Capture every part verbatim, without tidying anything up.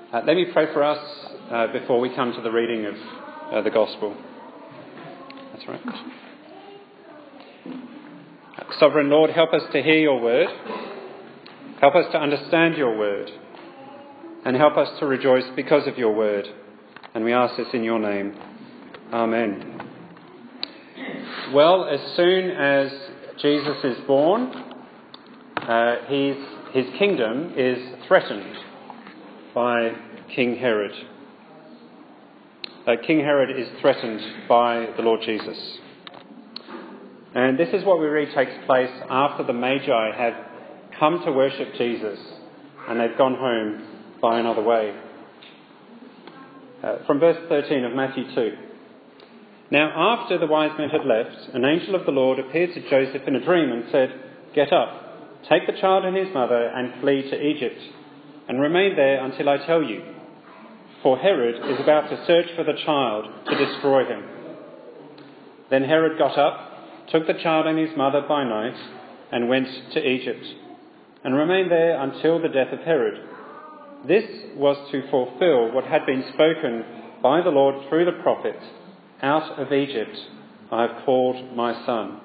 Uh, let me pray for us uh, before we come to the reading of uh, the Gospel. That's right. Sovereign Lord, help us to hear your word. Help us to understand your word. And help us to rejoice because of your word. And we ask this in your name. Amen. Well, as soon as Jesus is born, uh, his, his kingdom is threatened by King Herod. Uh, King Herod is threatened by the Lord Jesus. And this is what we read takes place after the Magi have come to worship Jesus and they've gone home by another way. Uh, from verse thirteen of Matthew two. Now after the wise men had left, an angel of the Lord appeared to Joseph in a dream and said, "Get up, take the child and his mother and flee to Egypt, and remain there until I tell you. For Herod is about to search for the child to destroy him." Then Herod got up, took the child and his mother by night, and went to Egypt, and remained there until the death of Herod. This was to fulfill what had been spoken by the Lord through the prophet, "Out of Egypt I have called my son."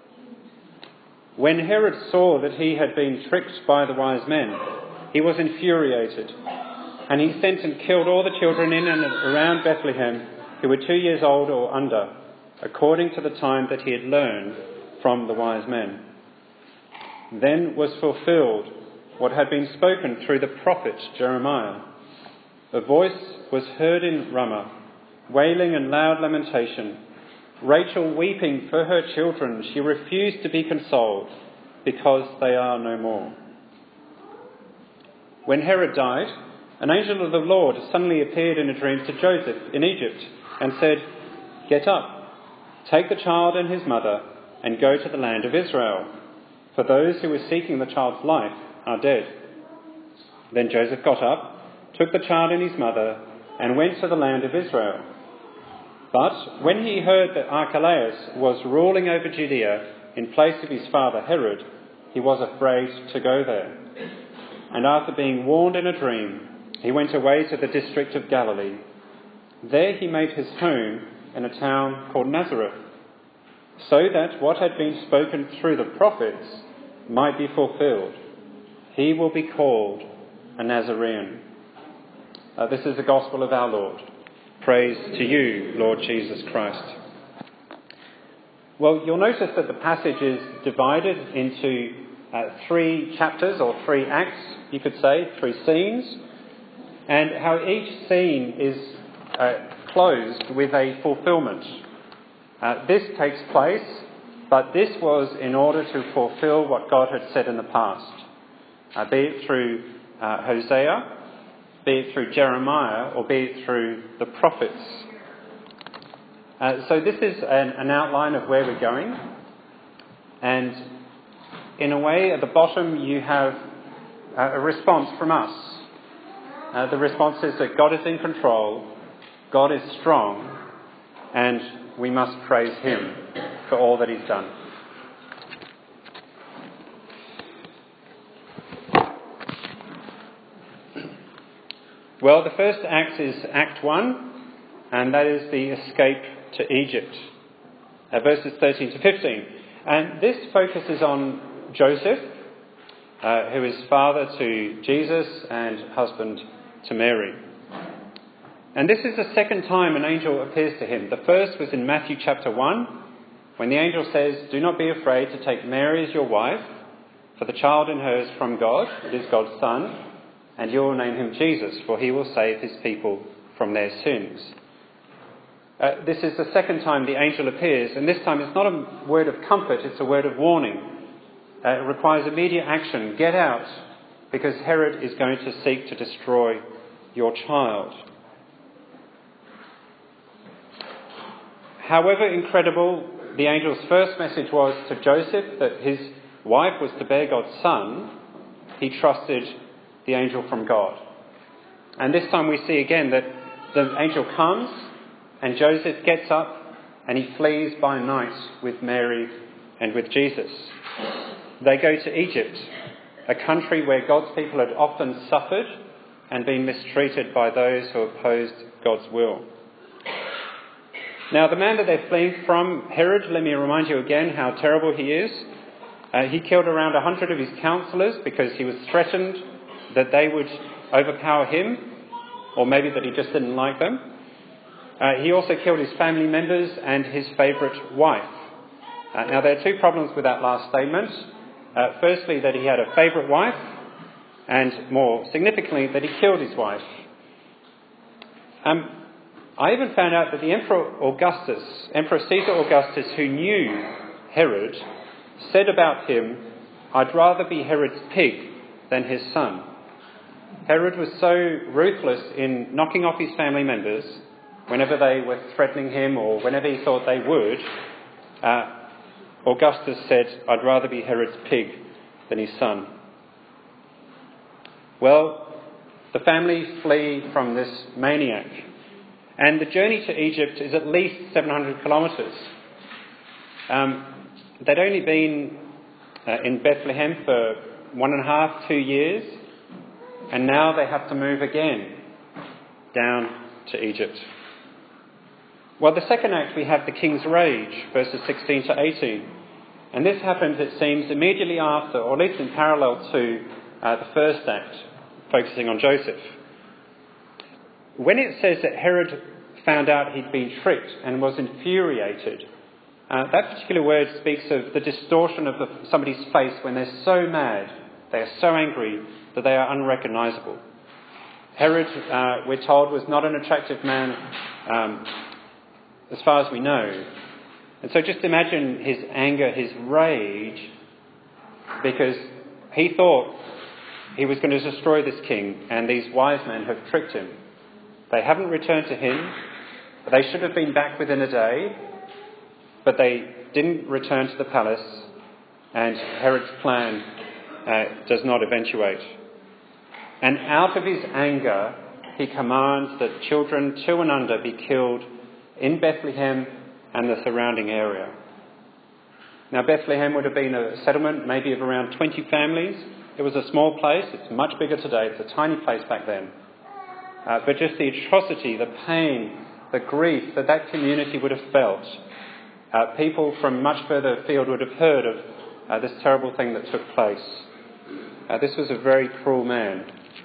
When Herod saw that he had been tricked by the wise men, he was infuriated, and he sent and killed all the children in and around Bethlehem who were two years old or under, according to the time that he had learned from the wise men. Then was fulfilled what had been spoken through the prophet Jeremiah. A voice was heard in Ramah, wailing and loud lamentation, Rachel weeping for her children. She refused to be consoled because they are no more. When Herod died, an angel of the Lord suddenly appeared in a dream to Joseph in Egypt and said, "Get up, take the child and his mother and go to the land of Israel, for those who were seeking the child's life are dead." Then Joseph got up, took the child and his mother and went to the land of Israel. But when he heard that Archelaus was ruling over Judea in place of his father Herod, he was afraid to go there. And after being warned in a dream, he went away to the district of Galilee. There he made his home in a town called Nazareth, so that what had been spoken through the prophets might be fulfilled. He will be called a Nazarene. Uh, this is the gospel of our Lord. Praise to you, Lord Jesus Christ. Well, you'll notice that the passage is divided into uh, three chapters, or three acts, you could say, three scenes, and how each scene is uh, closed with a fulfilment. Uh, this takes place, but this was in order to fulfill what God had said in the past, uh, be it through uh, Hosea, be it through Jeremiah, or be it through the prophets. Uh, so this is an, an outline of where we're going. And in a way, at the bottom, you have uh, a response from us. Uh, the response is that God is in control, God is strong, and we must praise him for all that he's done. Well, the first act is Act one, and that is the escape to Egypt, uh, verses thirteen to fifteen. And this focuses on Joseph, uh, who is father to Jesus and husband to Mary. And this is the second time an angel appears to him. The first was in Matthew chapter one, when the angel says, "Do not be afraid to take Mary as your wife, for the child in her is from God, it is God's son. And you will name him Jesus, for he will save his people from their sins." Uh, this is the second time the angel appears, and this time it's not a word of comfort, it's a word of warning. Uh, it requires immediate action. Get out, because Herod is going to seek to destroy your child. However incredible the angel's first message was to Joseph, that his wife was to bear God's son, he trusted the angel from God. And this time we see again that the angel comes and Joseph gets up and he flees by night with Mary and with Jesus. They go to Egypt, a country where God's people had often suffered and been mistreated by those who opposed God's will. Now, the man that they're fleeing from, Herod, let me remind you again how terrible he is. Uh, he killed around a hundred of his counsellors because he was threatened that they would overpower him, or maybe that he just didn't like them. Uh, he also killed his family members and his favourite wife. Uh, now, there are two problems with that last statement. Uh, firstly, that he had a favourite wife, and more significantly, that he killed his wife. Um, I even found out that the Emperor Augustus, Emperor Caesar Augustus, who knew Herod, said about him, "I'd rather be Herod's pig than his son." Herod was so ruthless in knocking off his family members whenever they were threatening him or whenever he thought they would. Uh, Augustus said, "I'd rather be Herod's pig than his son." Well, the family flee from this maniac. And the journey to Egypt is at least seven hundred kilometres. Um, they'd only been uh, in Bethlehem for one and a half, two years, and now they have to move again down to Egypt. Well, the second act, we have the king's rage, verses sixteen to eighteen. And this happens, it seems, immediately after, or at least in parallel to uh, the first act, focusing on Joseph. When it says that Herod found out he'd been tricked and was infuriated, uh, that particular word speaks of the distortion of the, somebody's face when they're so mad, they are so angry that they are unrecognisable. Herod, uh, we're told, was not an attractive man um, as far as we know. And so just imagine his anger, his rage, because he thought he was going to destroy this king, and these wise men have tricked him. They haven't returned to him. They should have been back within a day, but they didn't return to the palace, and Herod's plan uh, does not eventuate. And out of his anger, he commands that children two and under be killed in Bethlehem and the surrounding area. Now, Bethlehem would have been a settlement maybe of around twenty families. It was a small place. It's much bigger today. It's a tiny place back then. Uh, but just the atrocity, the pain, the grief that that community would have felt. Uh, people from much further afield would have heard of uh, this terrible thing that took place. Uh, this was a very cruel man.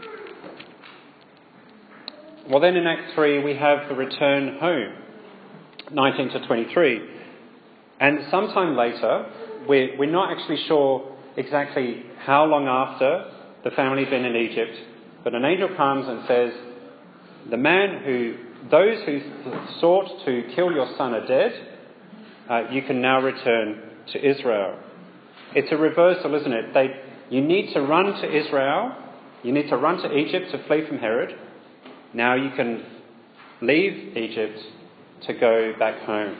Well, then in Act three we have the return home, nineteen to twenty-three. And sometime later, we're, we're not actually sure exactly how long after the family had been in Egypt, but an angel comes and says, the man who, those who sought to kill your son are dead, uh, you can now return to Israel. It's a reversal, isn't it? They, you need to run to Israel, you need to run to Egypt to flee from Herod. Now you can leave Egypt to go back home.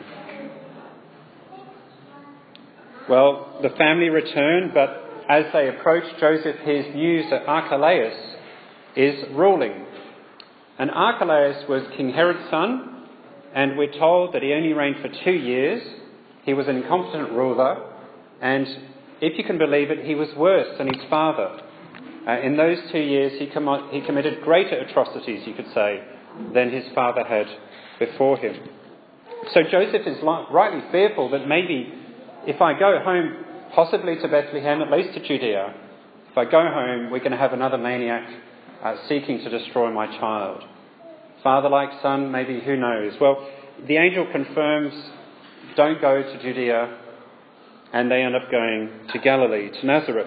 Well, the family return, but as they approach Joseph, hears news that Archelaus is ruling. And Archelaus was King Herod's son, and we're told that he only reigned for two years. He was an incompetent ruler, and if you can believe it, he was worse than his father. Uh, in those two years, he, com- he committed greater atrocities, you could say, than his father had before him. So Joseph is li- rightly fearful that maybe if I go home, possibly to Bethlehem, at least to Judea, if I go home, we're going to have another maniac uh, seeking to destroy my child. Father like son, maybe, who knows? Well, the angel confirms, don't go to Judea, and they end up going to Galilee, to Nazareth.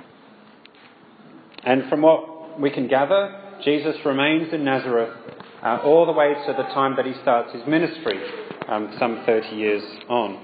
And from what we can gather, Jesus remains in Nazareth uh, all the way to the time that he starts his ministry, um, some thirty years on.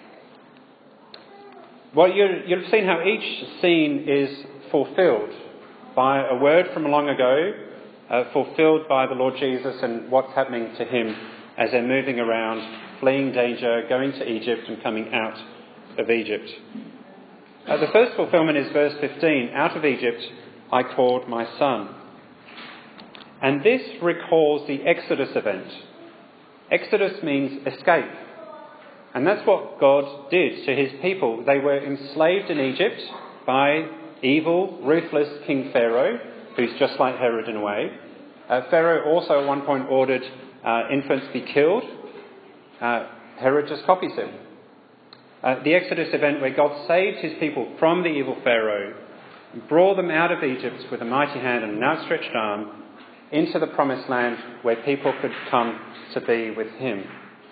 Well, you'll have seen how each scene is fulfilled by a word from long ago, uh, fulfilled by the Lord Jesus and what's happening to him as they're moving around, fleeing danger, going to Egypt and coming out of Egypt. Uh, the first fulfilment is verse fifteen. Out of Egypt I called my son. And this recalls the Exodus event. Exodus means escape. And that's what God did to his people. They were enslaved in Egypt by evil, ruthless King Pharaoh. who's just like Herod in a way. Uh, Pharaoh also at one point ordered uh, infants be killed. Uh, Herod just copies him. Uh, the Exodus event where God saved his people from the evil Pharaoh, brought them out of Egypt with a mighty hand and an outstretched arm into the promised land where people could come to be with him.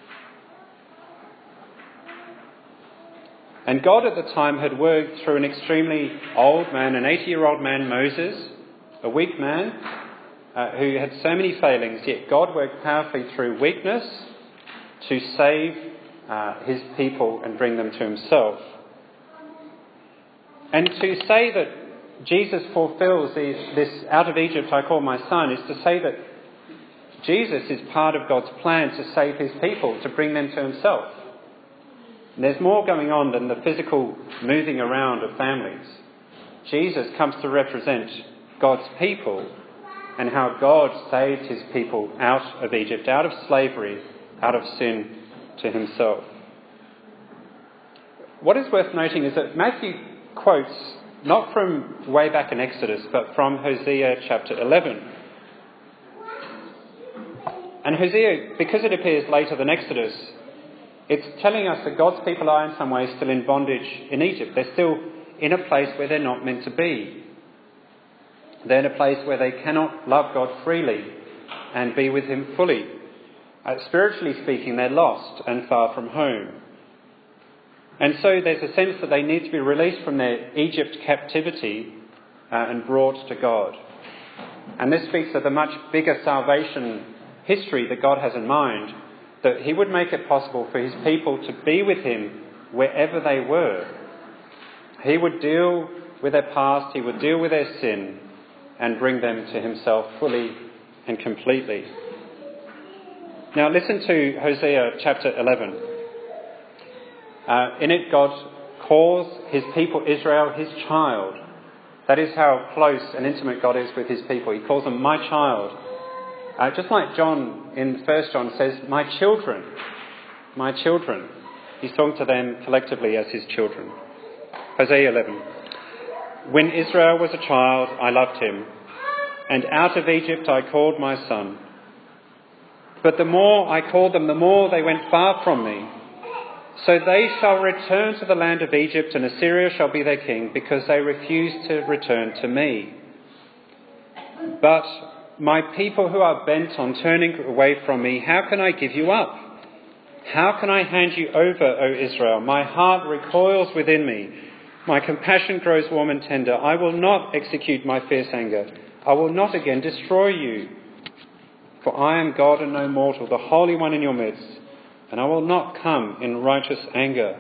And God at the time had worked through an extremely old man, an eighty-year-old man, Moses, a weak man uh, who had so many failings, yet God worked powerfully through weakness to save uh, his people and bring them to himself. And to say that Jesus fulfills these, this out of Egypt I call my son is to say that Jesus is part of God's plan to save his people, to bring them to himself. And there's more going on than the physical moving around of families. Jesus comes to represent God's people and how God saved his people out of Egypt, out of slavery, out of sin, to himself. What is worth noting is that Matthew quotes not from way back in Exodus, but from Hosea chapter eleven. And Hosea, because it appears later than Exodus, it's telling us that God's people are in some ways still in bondage in Egypt. They're still in a place where they're not meant to be. They're in a place where they cannot love God freely and be with him fully. Uh, spiritually speaking, they're lost and far from home. And so there's a sense that they need to be released from their Egypt captivity uh, and brought to God. And this speaks of the much bigger salvation history that God has in mind, that he would make it possible for his people to be with him wherever they were. He would deal with their past, he would deal with their sin, and bring them to himself fully and completely. Now listen to Hosea chapter eleven. Uh, in it, God calls his people Israel his child. That is how close and intimate God is with his people. He calls them my child. Uh, just like John in First John says, my children, my children. He's talking to them collectively as his children. Hosea eleven. When Israel was a child, I loved him, and out of Egypt I called my son. But the more I called them, the more they went far from me. So they shall return to the land of Egypt, and Assyria shall be their king, because they refused to return to me. But my people who are bent on turning away from me, how can I give you up? How can I hand you over, O Israel? My heart recoils within me. My compassion grows warm and tender. I will not execute my fierce anger. I will not again destroy you. For I am God and no mortal, the Holy One in your midst, and I will not come in righteous anger.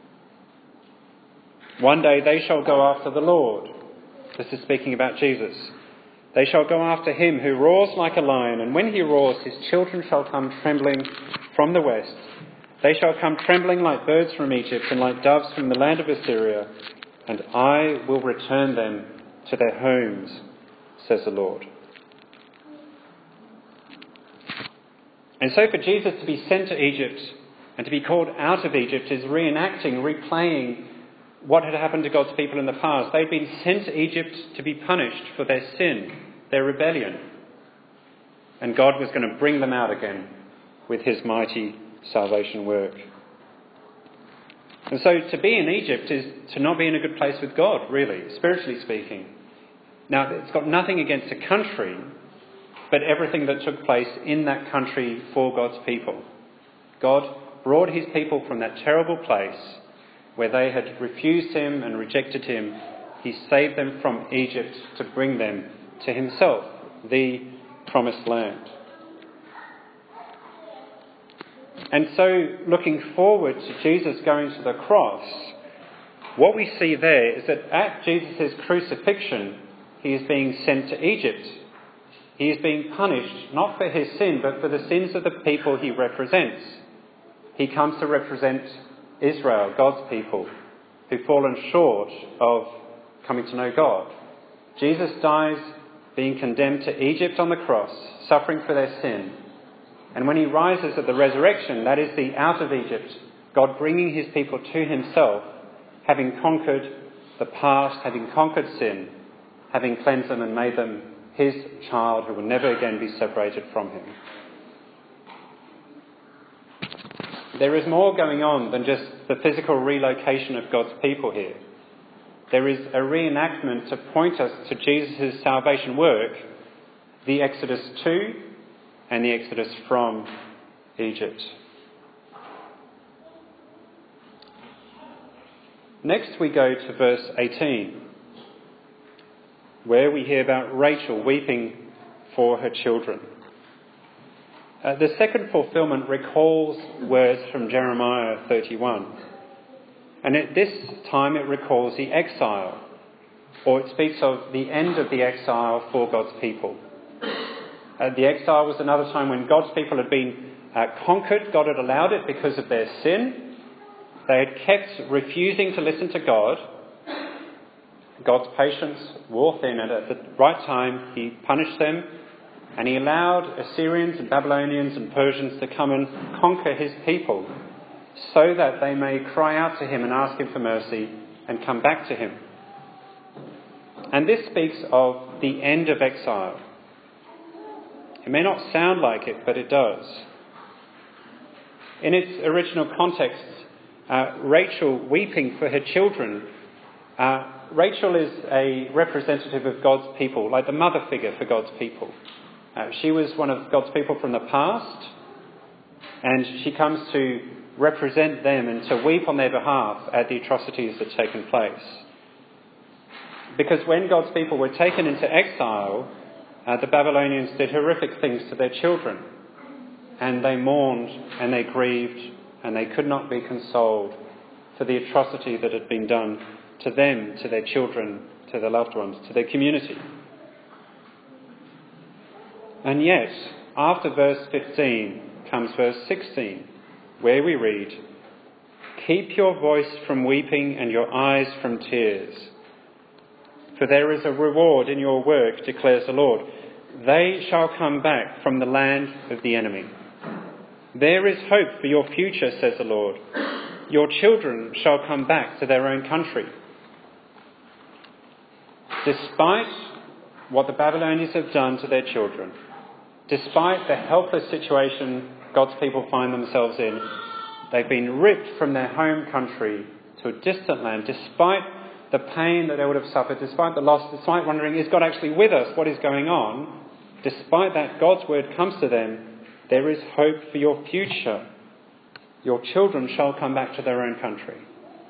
One day they shall go after the Lord. This is speaking about Jesus. They shall go after him who roars like a lion, and when he roars, his children shall come trembling from the west. They shall come trembling like birds from Egypt and like doves from the land of Assyria, and I will return them to their homes, says the Lord. And so for Jesus to be sent to Egypt and to be called out of Egypt is reenacting, replaying what had happened to God's people in the past. They'd been sent to Egypt to be punished for their sin, their rebellion. And God was going to bring them out again with his mighty salvation work. And so to be in Egypt is to not be in a good place with God, really, spiritually speaking. Now, it's got nothing against a country, but everything that took place in that country for God's people. God brought his people from that terrible place where they had refused him and rejected him. He saved them from Egypt to bring them to himself, the promised land. And so, looking forward to Jesus going to the cross, what we see there is that at Jesus' crucifixion, he is being sent to Egypt. He is being punished, not for his sin, but for the sins of the people he represents. He comes to represent Israel, God's people, who've fallen short of coming to know God. Jesus dies being condemned to Egypt on the cross, suffering for their sin. And when he rises at the resurrection, that is the out of Egypt, God bringing his people to himself, having conquered the past, having conquered sin, having cleansed them and made them his child who will never again be separated from him. There is more going on than just the physical relocation of God's people here. There is a reenactment to point us to Jesus' salvation work, the Exodus to and the Exodus from Egypt. Next we go to verse eighteen, where we hear about Rachel weeping for her children. Uh, the second fulfillment recalls words from Jeremiah thirty-one. And at this time it recalls the exile, or it speaks of the end of the exile for God's people. Uh, the exile was another time when God's people had been uh, conquered. God had allowed it because of their sin. They had kept refusing to listen to God. God's patience wore thin, and at the right time he punished them, and he allowed Assyrians and Babylonians and Persians to come and conquer his people, so that they may cry out to him and ask him for mercy and come back to him. And this speaks of the end of exile. It may not sound like it, but it does. In its original context, uh, Rachel weeping for her children, uh, Rachel is a representative of God's people, like the mother figure for God's people. Uh, she was one of God's people from the past, and she comes to represent them and to weep on their behalf at the atrocities that had taken place. Because when God's people were taken into exile, uh, the Babylonians did horrific things to their children, and they mourned and they grieved and they could not be consoled for the atrocity that had been done to them, to their children, to their loved ones, to their community. And yet, after verse fifteen comes verse sixteen, where we read, "Keep your voice from weeping and your eyes from tears, for there is a reward in your work, declares the Lord. They shall come back from the land of the enemy. There is hope for your future, says the Lord. Your children shall come back to their own country." Despite what the Babylonians have done to their children, despite the helpless situation God's people find themselves in, they've been ripped from their home country to a distant land, despite the pain that they would have suffered, despite the loss, despite wondering, is God actually with us? What is going on? Despite that, God's word comes to them, there is hope for your future. Your children shall come back to their own country.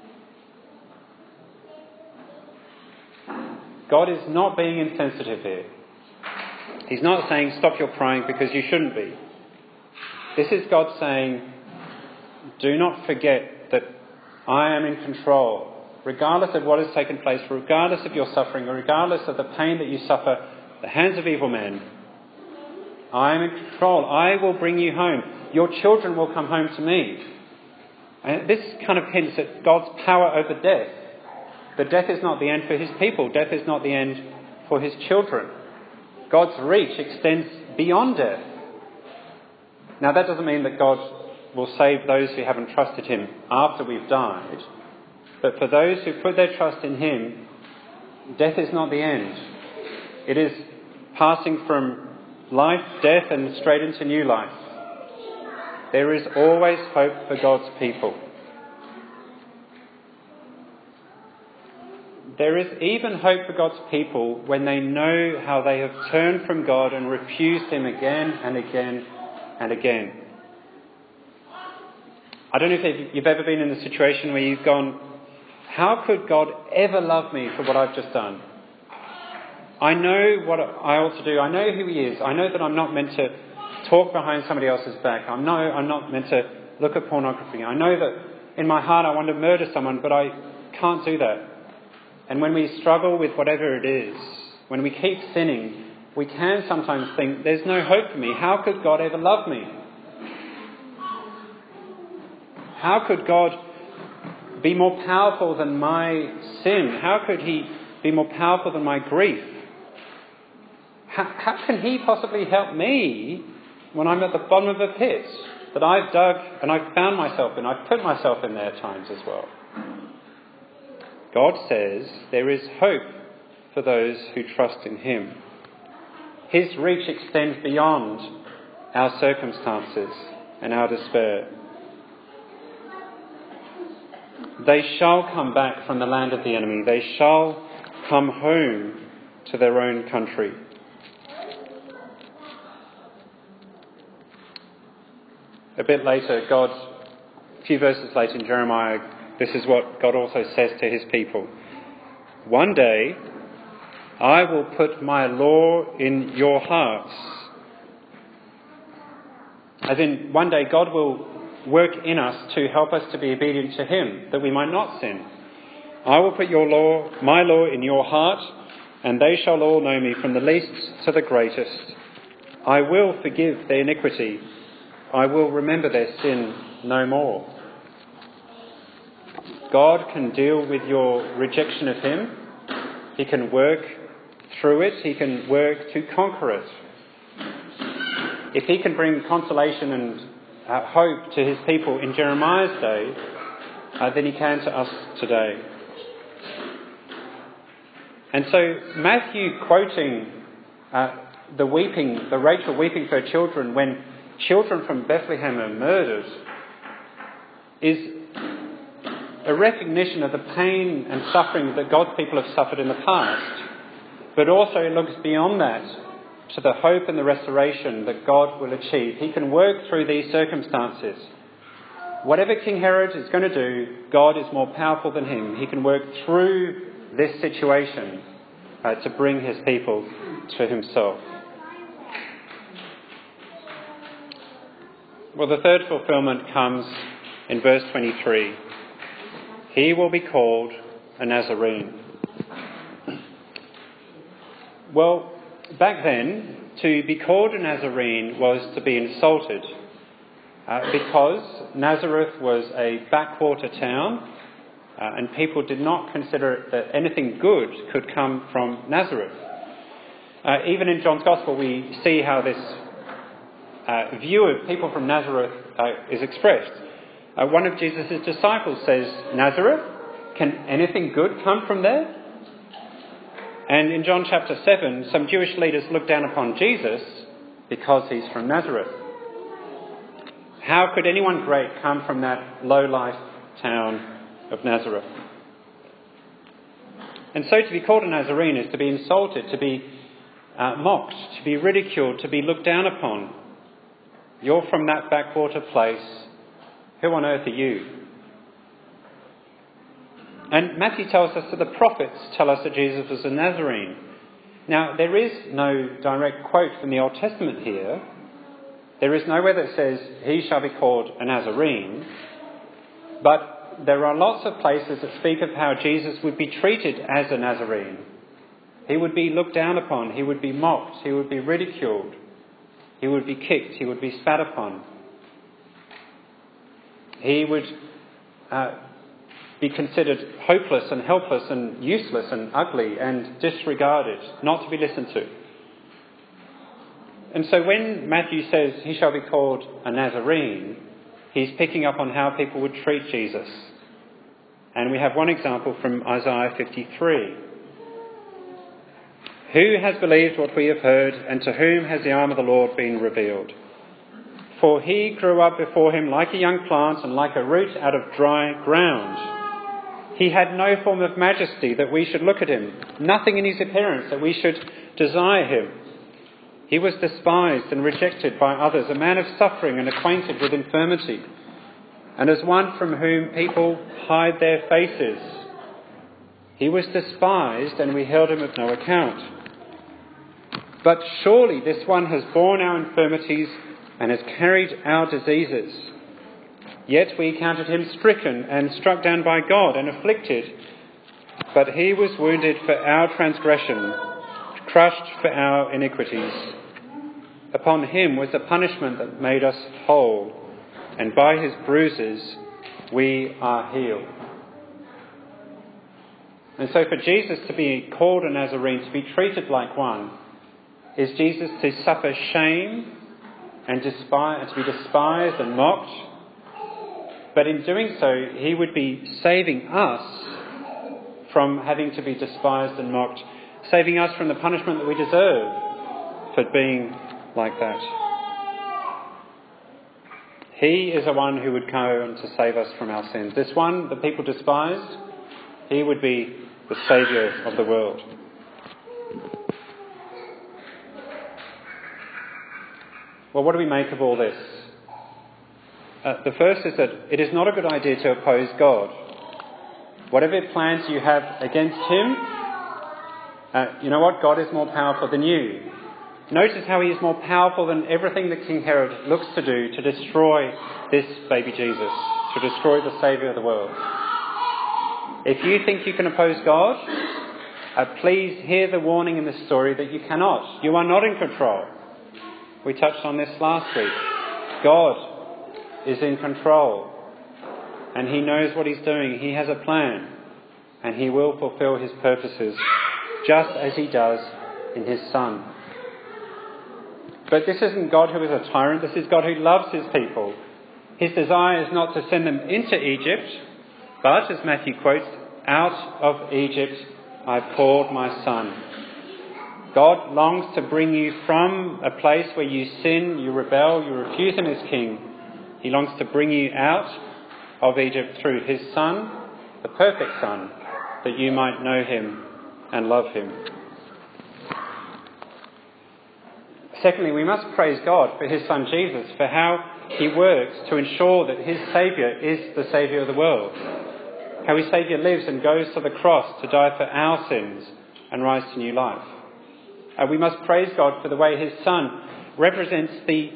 God is not being insensitive here. He's not saying, stop your crying because you shouldn't be. This is God saying, do not forget that I am in control, regardless of what has taken place, regardless of your suffering, regardless of the pain that you suffer at the hands of evil men. I am in control. I will bring you home. Your children will come home to me. And this kind of hints at God's power over death. But death is not the end for his people. Death is not the end for his children. God's reach extends beyond death. Now, that doesn't mean that God will save those who haven't trusted him after we've died. But for those who put their trust in him, death is not the end. It is passing from life, death, and straight into new life. There is always hope for God's people. There is even hope for God's people when they know how they have turned from God and refused him again and again and again. I don't know if you've ever been in a situation where you've gone, how could God ever love me for what I've just done? I know what I ought to do. I know who he is. I know that I'm not meant to talk behind somebody else's back. I know I'm not meant to look at pornography. I know that in my heart I want to murder someone, but I can't do that. And when we struggle with whatever it is, when we keep sinning, we can sometimes think, there's no hope for me. How could God ever love me? How could God be more powerful than my sin? How could he be more powerful than my grief? How, how can he possibly help me when I'm at the bottom of a pit that I've dug and I've found myself in? I've put myself in there at times as well. God says there is hope for those who trust in him. His reach extends beyond our circumstances and our despair. They shall come back from the land of the enemy. They shall come home to their own country. A bit later, God, a few verses later in Jeremiah, this is what God also says to his people. One day I will put my law in your hearts. As in, one day God will work in us to help us to be obedient to him, that we might not sin. I will put your law, my law in your heart, and they shall all know me from the least to the greatest. I will forgive their iniquity. I will remember their sin no more. God can deal with your rejection of him. He can work through it. He can work to conquer it. If he can bring consolation and uh, hope to his people in Jeremiah's day, uh, then he can to us today. And so Matthew quoting uh, the weeping, the Rachel weeping for her children when children from Bethlehem are murdered, is a recognition of the pain and suffering that God's people have suffered in the past. But also it looks beyond that to the hope and the restoration that God will achieve. He can work through these circumstances. Whatever King Herod is going to do, God is more powerful than him. He can work through this situation uh, to bring his people to himself. Well, the third fulfillment comes in verse twenty-three. He will be called a Nazarene. Well, back then, to be called a Nazarene was to be insulted uh, because Nazareth was a backwater town uh, and people did not consider that anything good could come from Nazareth. Uh, even in John's Gospel, we see how this uh, view of people from Nazareth uh, is expressed. Uh, one of Jesus' disciples says, "Nazareth? Can anything good come from there?" And in John chapter seven, some Jewish leaders look down upon Jesus because he's from Nazareth. How could anyone great come from that low-life town of Nazareth? And so to be called a Nazarene is to be insulted, to be uh, mocked, to be ridiculed, to be looked down upon. You're from that backwater place. Who on earth are you? And Matthew tells us that the prophets tell us that Jesus was a Nazarene. Now, there is no direct quote from the Old Testament here. There is nowhere that says, he shall be called a Nazarene. But there are lots of places that speak of how Jesus would be treated as a Nazarene. He would be looked down upon. He would be mocked. He would be ridiculed. He would be kicked. He would be spat upon. He would uh, be considered hopeless and helpless and useless and ugly and disregarded, not to be listened to. And so when Matthew says he shall be called a Nazarene, he's picking up on how people would treat Jesus. And we have one example from Isaiah fifty-three. Who has believed what we have heard, and to whom has the arm of the Lord been revealed? For he grew up before him like a young plant and like a root out of dry ground. He had no form of majesty that we should look at him, nothing in his appearance that we should desire him. He was despised and rejected by others, a man of suffering and acquainted with infirmity, and as one from whom people hide their faces. He was despised, and we held him of no account. But surely this one has borne our infirmities and has carried our diseases. Yet we counted him stricken and struck down by God and afflicted. But he was wounded for our transgression, crushed for our iniquities. Upon him was the punishment that made us whole, and by his bruises we are healed. And so for Jesus to be called a Nazarene, to be treated like one, is Jesus to suffer shame and despise, to be despised and mocked. But in doing so, he would be saving us from having to be despised and mocked, saving us from the punishment that we deserve for being like that. He is the one who would come to save us from our sins. This one that people despised, he would be the Saviour of the world. Well, what do we make of all this? Uh, the first is that it is not a good idea to oppose God. Whatever plans you have against him, uh, you know what? God is more powerful than you. Notice how he is more powerful than everything that King Herod looks to do to destroy this baby Jesus, to destroy the Saviour of the world. If you think you can oppose God, uh, please hear the warning in this story that you cannot. You are not in control. We touched on this last week. God is in control, and he knows what he's doing. He has a plan, and he will fulfil his purposes just as he does in his Son. But this isn't God who is a tyrant. This is God who loves his people. His desire is not to send them into Egypt, but, as Matthew quotes, out of Egypt I poured my Son. God longs to bring you from a place where you sin, you rebel, you refuse him as king. He longs to bring you out of Egypt through his Son, the perfect Son, that you might know him and love him. Secondly, we must praise God for his Son Jesus, for how he works to ensure that his Saviour is the Saviour of the world. How his Saviour lives and goes to the cross to die for our sins and rise to new life. Uh, we must praise God for the way his Son represents the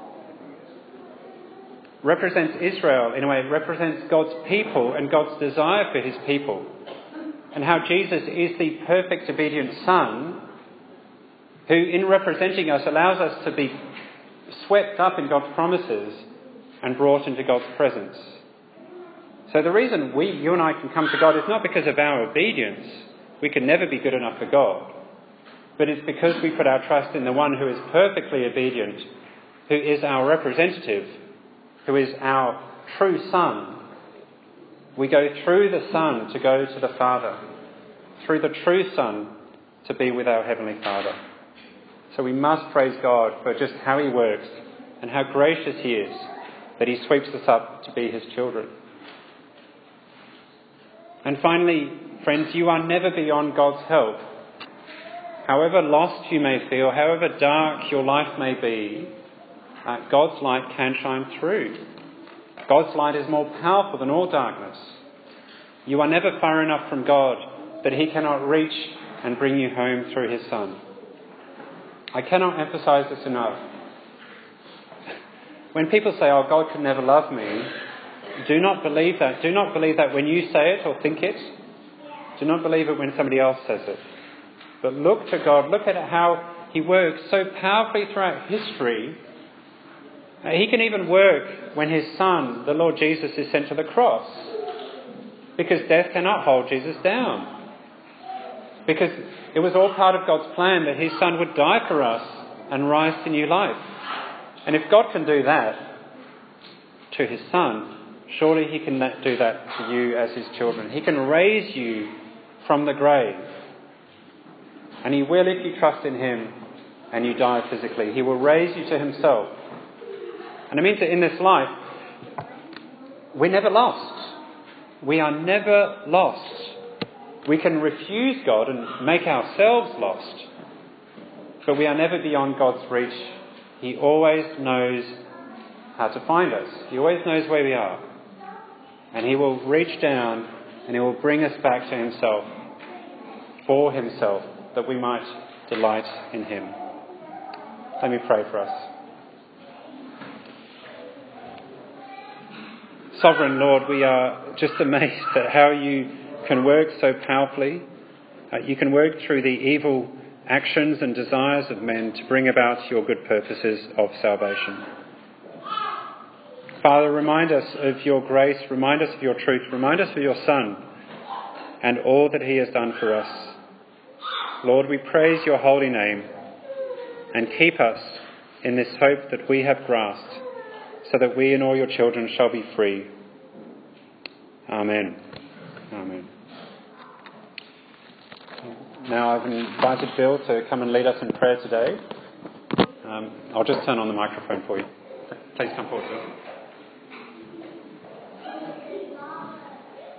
represents Israel, in a way, represents God's people and God's desire for his people. And how Jesus is the perfect obedient Son who, in representing us, allows us to be swept up in God's promises and brought into God's presence. So the reason we, you and I can come to God is not because of our obedience. We can never be good enough for God. But it's because we put our trust in the one who is perfectly obedient, who is our representative, who is our true Son. We go through the Son to go to the Father, through the true Son to be with our Heavenly Father. So we must praise God for just how he works and how gracious he is that he sweeps us up to be his children. And finally, friends, you are never beyond God's help. However lost you may feel, however dark your life may be, uh, God's light can shine through. God's light is more powerful than all darkness. You are never far enough from God that he cannot reach and bring you home through his Son. I cannot emphasise this enough. When people say, oh, God could never love me, do not believe that. Do not believe that when you say it or think it. Do not believe it when somebody else says it. But look to God. Look at how he works so powerfully throughout history. He can even work when his Son, the Lord Jesus, is sent to the cross. Because death cannot hold Jesus down. Because it was all part of God's plan that his Son would die for us and rise to new life. And if God can do that to his Son, surely he can do that to you as his children. He can raise you from the grave. And he will if you trust in him and you die physically. He will raise you to himself. And it means that in this life, we're never lost. We are never lost. We can refuse God and make ourselves lost. But we are never beyond God's reach. He always knows how to find us. He always knows where we are. And he will reach down and he will bring us back to himself, for himself, that we might delight in him. Let me pray for us. Sovereign Lord, we are just amazed at how you can work so powerfully. Uh, you can work through the evil actions and desires of men to bring about your good purposes of salvation. Father, remind us of your grace, remind us of your truth, remind us of your Son and all that he has done for us. Lord, we praise your holy name and keep us in this hope that we have grasped, so that we and all your children shall be free. Amen. Amen. now I've invited Bill to come and lead us in prayer today. Um, I'll just turn on the microphone for you. Please come forward, Bill.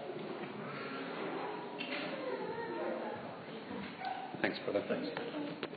Thanks, brother. Thanks.